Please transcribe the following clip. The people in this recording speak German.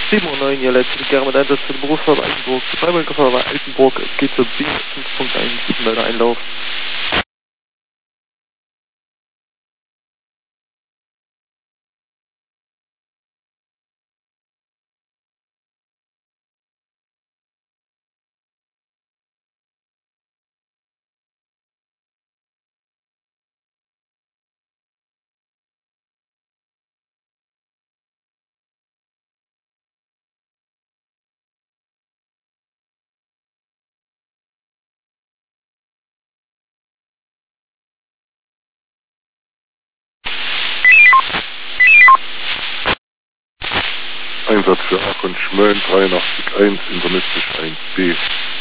7:09 Uhr, letztlich gerne mit Einsatz für den Berufsfahrt Altenburg. Freiburg-Gefahr Altenburg, es geht zur Biene 5.1, Melder Einlauf. Einsatz für Aachen Schmölln 83.1, internistisch 1b.